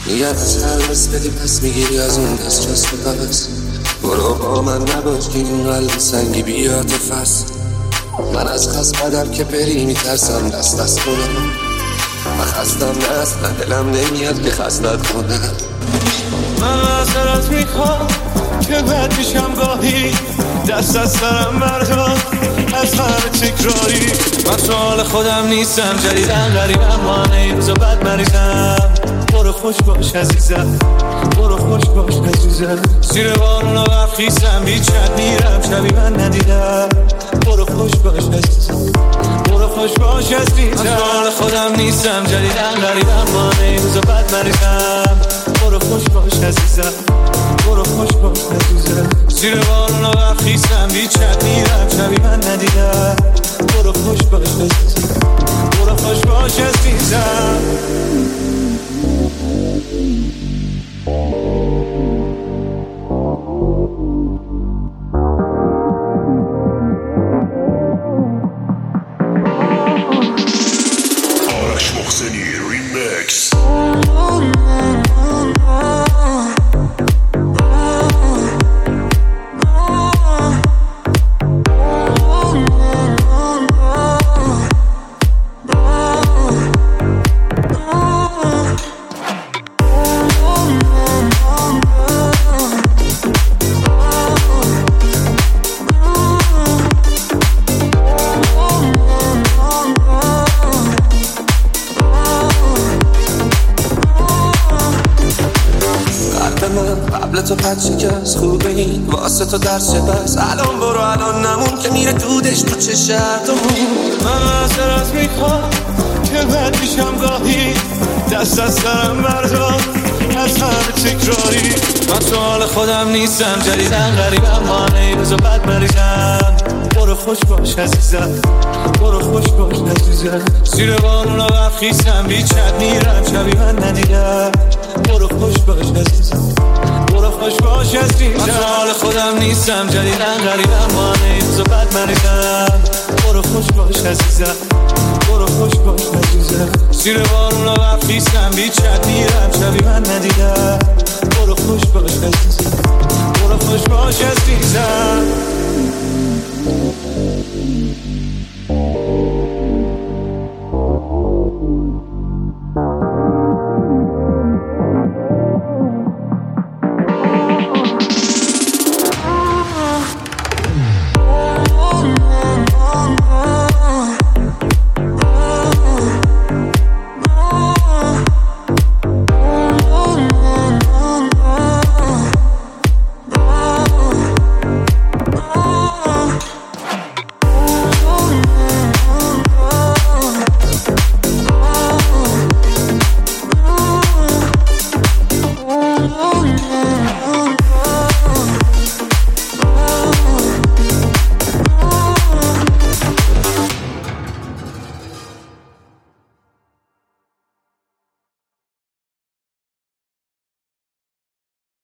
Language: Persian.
نیت سرمز بدی پس میگیری از اون دست جست پس. برو با من نباش که این قلب سنگی بیاد فس. من از خست بدم که بری میترسم دست از کنم. من خستم نه اصلا دلم نمیاد که خستت کنم. من معذرت میخوام که بد میشم گاهی، دست از سرم بردار از همه تکراری. من تو حال خودم نیستم، جدیدن غریبم، مانه این روزا بد مریضم. برو خوش باش عزیزم، برو خوش باش عزیزم. زیر بارونا برخیستم، بیچت میرم شبی من ندیدم. برو خوش باش عزیزم، برو خوش باش عزیزم. من تو حال خودم نیستم، جدیدن غریبم، مانه این روزا بد مریضم. برو خوش باش عزیزم، برو خوش باش عزیزم. زیر بارونا برخیستم، بیچت میرم شبی من ندیدم. برو خوش باش عزیزم، برو خوش باش عزیزم. آرش محسنی ریمیکس. قبل تو پچی که از خوبه این واسه تو درس بس. الان برو الان نمون که میره دودش تو چه شرطمون. من معذرت میخوام که بد میشم گاهی، دست از سرم بردار از همه تکراری. من تو حال خودم نیستم، جدیدن غریبم، مانه این روزا بد مریضم. برو خوش باش عزیزم، برو خوش باش عزیزم. زیر بارونا برخیستم، بیچت میرم شبی من ندیدم. برو خوش باش عزیزم، برو خوش باش عزیزم. من تو حال خودم نیستم، جدیدن غریبم، مانه این روزا بد مریضم. برو خوش باش عزیزم، برو خوش باش عزیزم. زیر بارونا برخیستم، بیچت میرم شبی من ندیدم. برو خوش باش عزیزم، برو خوش باش عزیزم.